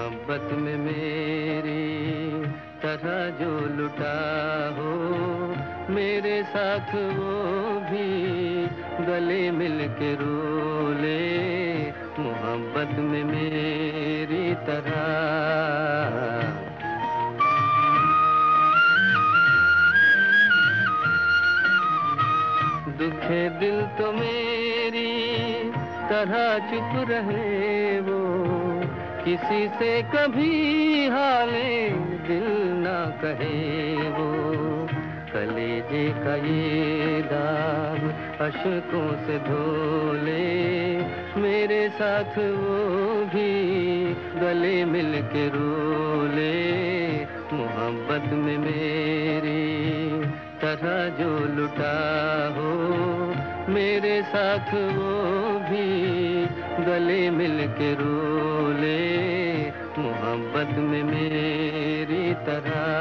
मोहब्बत में मेरी तरह जो लुटा हो, मेरे साथ वो भी गले मिल के रो ले। मोहब्बत में मेरी तरह। दुखे दिल तो मेरी तरह चुप रहे वो, किसी से कभी हाले दिल ना कहे वो। कलेजे का ये दाग अश्कों से धो ले, मेरे साथ वो भी गले मिल के रो ले। मोहब्बत में मेरी तरह जो लुटा हो, मेरे साथ वो भी गले मिल के रो ले। मोहब्बत में मेरी तरह।